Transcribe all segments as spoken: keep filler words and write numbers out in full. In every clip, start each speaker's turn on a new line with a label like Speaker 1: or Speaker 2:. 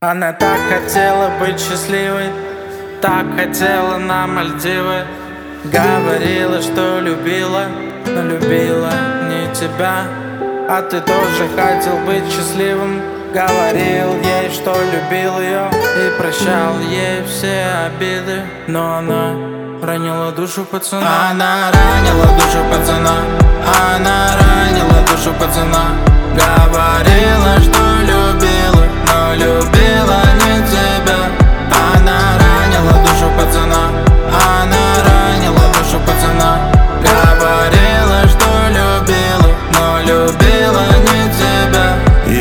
Speaker 1: Она так хотела быть счастливой, так хотела на Мальдивы. Говорила, что любила, но любила не тебя. А ты тоже хотел быть счастливым. Говорил ей, что любил ее и прощал ей все обиды. Но она ранила душу пацана. Она ранила душу пацана. Она ранила душу пацана. Говорила, что любила, но любила не тебя. Она ранила душу пацана. Она ранила душу пацана. Говорила, что любила, но любила не тебя.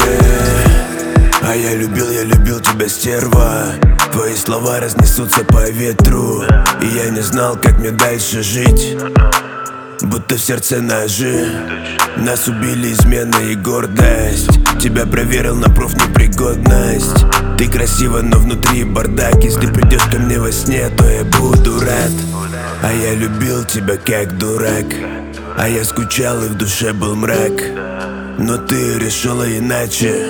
Speaker 2: Yeah. А я любил, я любил тебя, стерва. Твои слова разнесутся по ветру, и я не знал, как мне дальше жить. Будто в сердце ножи. Нас убили измены и гордость. Тебя проверил на профнепригодность. Ты красива, но внутри бардак. Если придешь ко мне во сне, то я буду рад. А я любил тебя как дурак. А я скучал и в душе был мрак. Но ты решила иначе,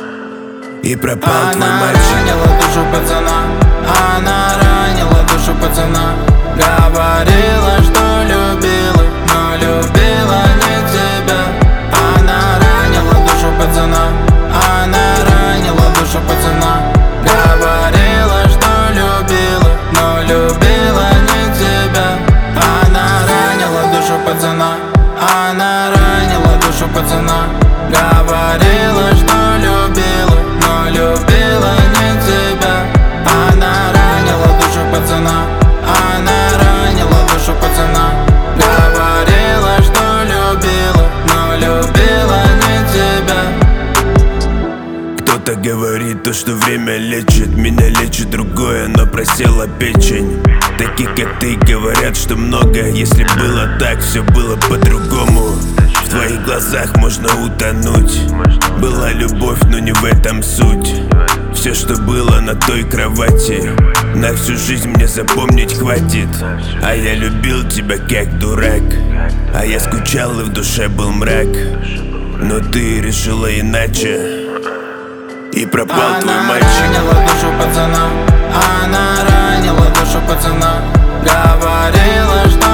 Speaker 2: и пропал твой мальчик.
Speaker 1: Она ранила душу пацана. Она ранила душу пацана. Говорила, что любила, но любила не тебя. Она ранила душу пацана. Она ранила душу пацана. Говорила, что любила, но любила не тебя. Она ранила душу пацана. Она ранила душу пацана. Говорила, что любила, но любила не тебя. Она ранила душу пацана. Она ранила душу пацана. Говорила, что любила, но любила не тебя.
Speaker 2: Кто-то говорит то, что время лечит. Меня лечит другое, но просела печень. Такие, как ты, говорят, что много. Если было так, все было по-другому. В твоих глазах можно утонуть. Была любовь, но не в этом суть. Все, что было на той кровати, на всю жизнь мне запомнить хватит. А я любил тебя как дурак. А я скучал и в душе был мрак. Но ты решила иначе, и пропал
Speaker 1: Она
Speaker 2: твой мальчик.
Speaker 1: ранила душу пацана. Она ранила душу пацана. Говорила, что